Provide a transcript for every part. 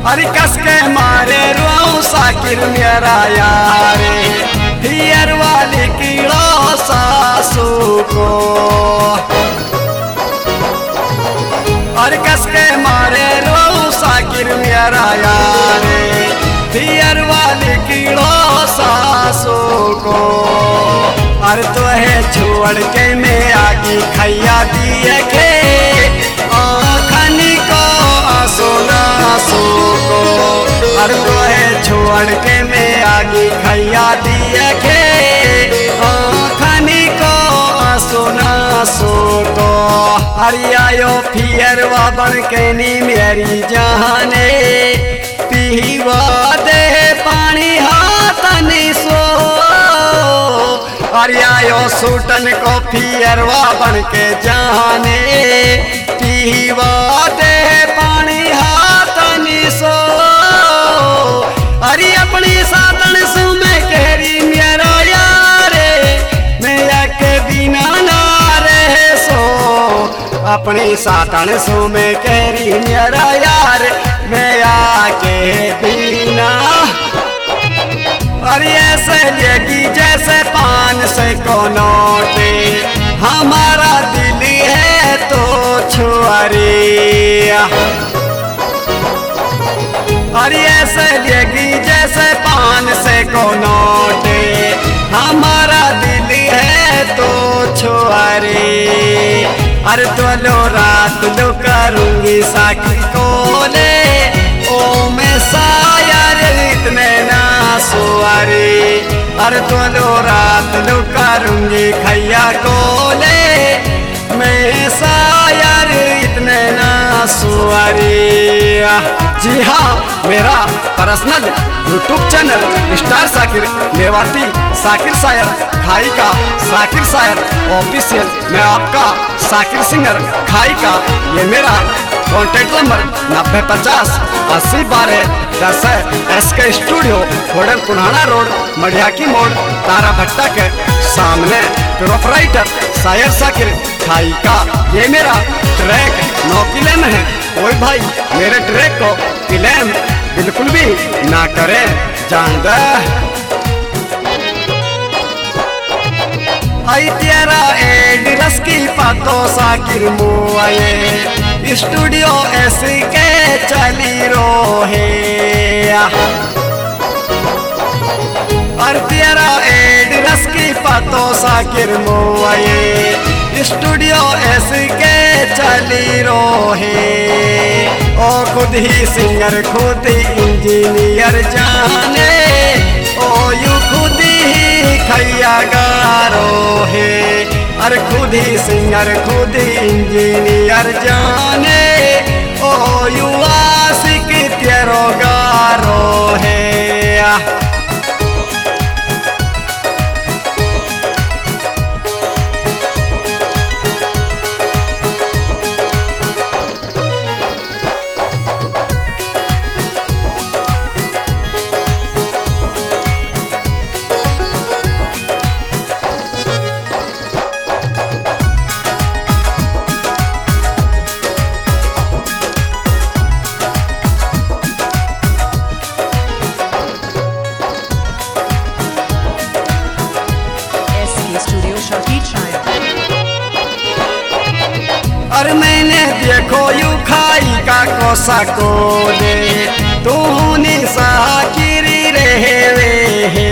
अरे कस के मारे रो साकिर मेरा यारे हियर वाली कीड़ो सासू को। अरे कस के मारे रो साकिर मेरा यारे हियर वाली कीड़ो सासू को। अरे तो है छोड़ के मैं आगी खैया दिए के आखनी को सोना सो को। अरे तो है छोड़ के मैं आगी खैया दिए के आखनी को सोना सो को। अरे आयो फिरवा बन के नी मेरी जाने पीवा दे पानी हाथनी सो। अरे आयो सूटन को फिरवा बन के जाने पीवा दे पानी हाथनी सो। अरे अपनी साधन सु में कहरी मेरा यारे मैं के बिना ना रहे सो। अपनी साधन सु में कहरी मेरा यार मैं आके बिना। अरे ऐसे लेगी जैसे पान से को नोटे हमारा दिल है तो छुआरी। अरे ऐसे लेगी जैसे पान से को नोटे हमारा दिल है तो छुआरी। अरे तो लो रात लो करूंगी साकी को ले ओ मैं शायर इतने ना सुआरी। अरे तो लो रात लो करूंगी खैया को ले मैं शायर इतने ना सुआरी। जी हाँ, मेरा पर्सनल यूट्यूब चैनल स्टार साकिर मेवाती साकिर शायर खाई का साकिर शायर ऑफिशियल। मैं आपका साकिर सिंगर खाई का। ये मेरा कॉन्टैक्ट नंबर 9050801210 है। SK स्टूडियो होटल पुराना रोड मढ़ियाकी मोड़ तारा भट्टा के सामने प्रोपराइटर शायर साकिर खाई का। ये मेरा ट्रैक 9 किले में है। कोई भाई मेरे ट्रैक को क्लेम बिल्कुल भी ना करे जान दे। आई तेरा एड्रेस की पातो साकिर मुआए स्टूडियो SK चली रोहे। और तेरा एड्रेस की पातो साकिर मुआए स्टूडियो SK चली रोहे। ओ खुद ही सिंगर खुद ही इंजीनियर जाने ओ यू खुद ही खैया गारो है। अरे खुद ही सिंगर खुद ही इंजीनियर जाने ओ यू आशिक तेरो गारो है। और मैंने देखो यू खाई का कोसा को दे तू साकिरी रहे वे।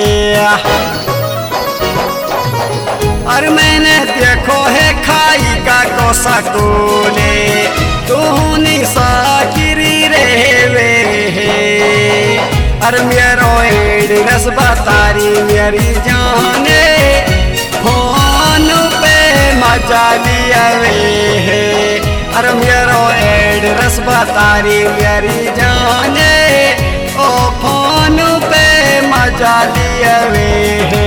और मैंने देखो है खाई का कोसा को ले तू साकिरी रहे वे। और मेरो एड्रेस बतारी मेरी जाने फोन पे मजा लिया वे है। अरे मेरो एड्रेस बतारी मेरी जाने ओ फोन पे मजा लिया वे है।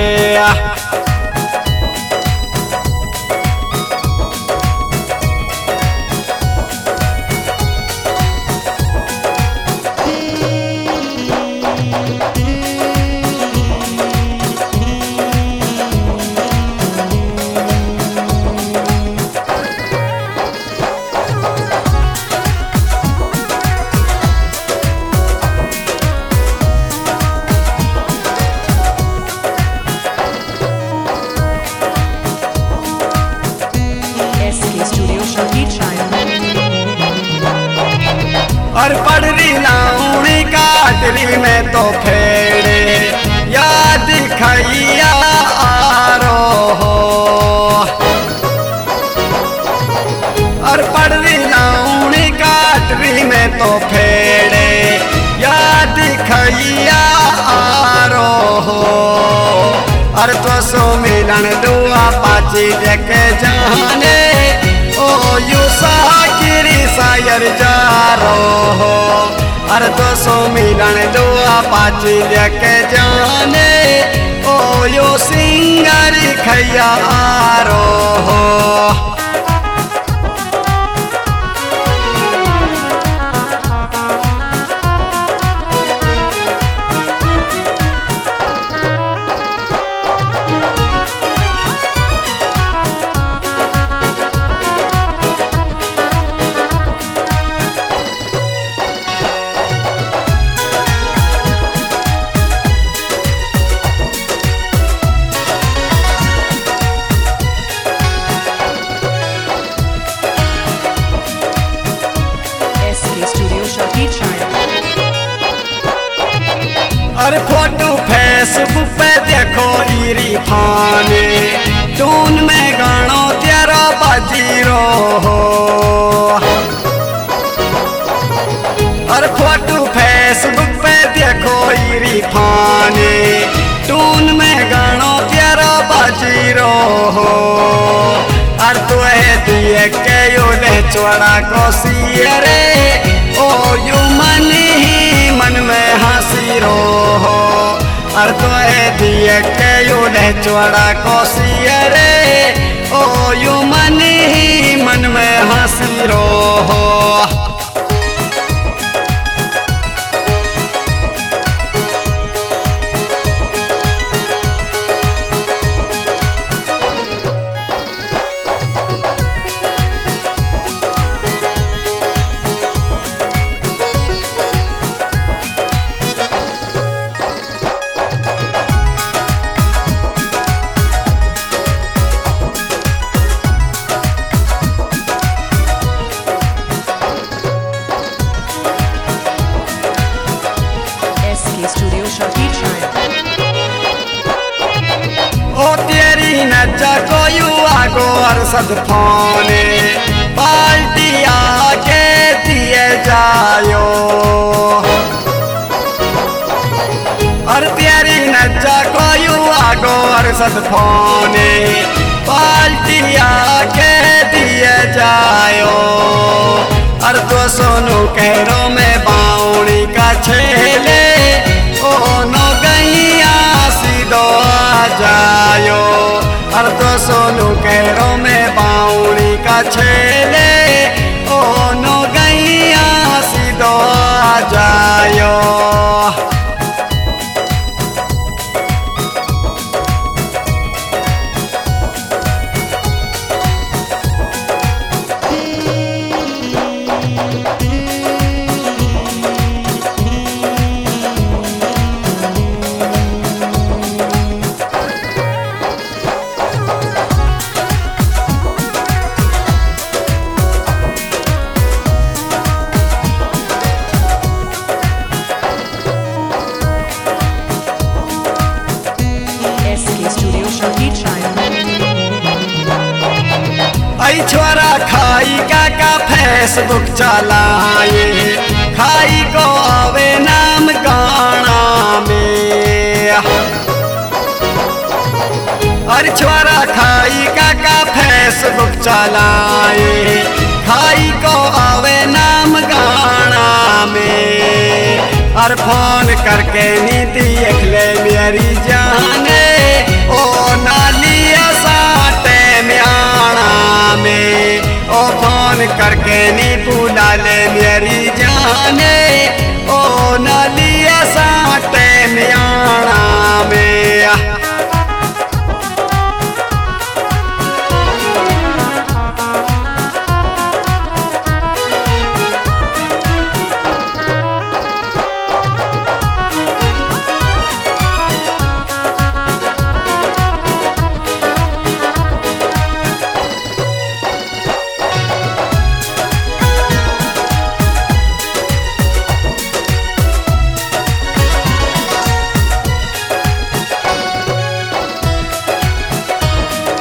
और पढ़ रही लाउणी काटरी में तो फेड़े याद खैया आरो हो। और पढ़ रही लाउणी काटरी में तो फेड़े याद खैया आरो हो। और तो सो मिलन दुआ पाची देखे जाने ओ यू साकिरी सायर जारो हो। और तो सो मिलन दुआ पाची देखे जाने ओ यू सिंगारी खैया आरो हो। और फोटो फेसबुक पे देखो इरी फाने टून में गानो तेरा बजीरो हो। और फोटो फेसबुक पे देखो इरी फाने टून में गानो तेरा बजीरो हो। और तू दिए के यो ले चौड़ा को सियरे ओ यू मन ही मन में हंसी रो हो। और तो दिए के यू ले चौड़ा को सियरे ओ यू मन ही मन में हंसी रो हो। ओ तेरी नचा को यू आगो अरसद फोने बाल्टी आके दिए जायो। और तेरी नचा को यू आगो अरसद फोने बाल्टी आके दिए जायो। और तो सोनू कहरो में बाउणी का छेले ओ नो गैया सीधो आ जायो। और तो सोनू कहरो में बाउणी का छेले ओ नो गैया सीधो आ जायो। आई छोरा खाई का फेसबुक चलाए खाई को आवे नाम गाना में। और छोरा खाई का फेसबुक चलाए खाई को आवे नाम गाना में। और फोन करके नी देख ले मेरी जाने ओ नालिया साटे में आना में। ओ फोन करके नी बुला ले मेरी जाने ओ नाली